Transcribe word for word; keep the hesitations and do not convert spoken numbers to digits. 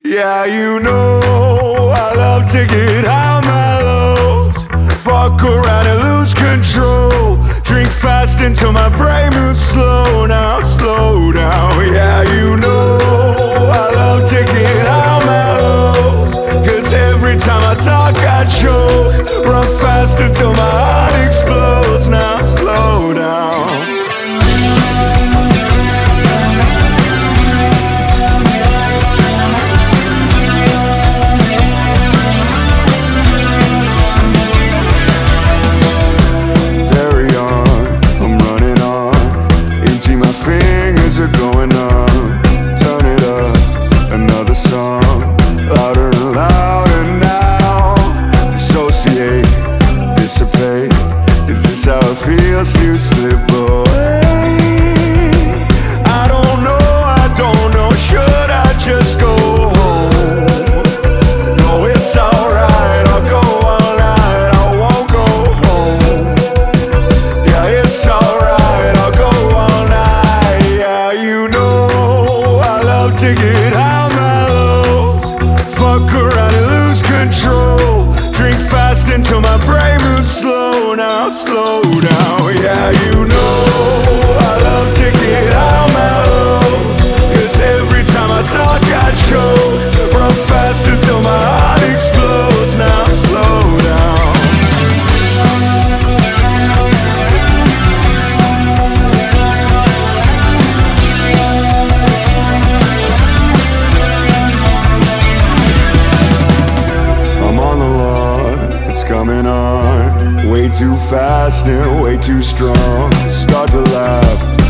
Yeah, you know I love to get high mellows, fuck around and lose control, drink fast until my brain moves slow. Now slow down. Yeah, you know I love to get high mellows, cause every time I talk I choke, run fast until my heart explodes. Now slow down. Are going on, turn it up, another song, louder and louder now. Dissociate, dissipate, is this how it feels to slip away? I don't know, I don't know, should I just go home? No, it's alright, I'll go all night, I won't go home. Yeah, it's alright, I'll go all night. You know I love to get high mellows, fuck around and lose control, drink fast until my brain moves slow. Now slow down. Yeah, you know I love to get high mellows, cause every time I talk I choke, run fast until my heart explodes. Now slow down. Coming on way too fast and way too strong. Start to laugh,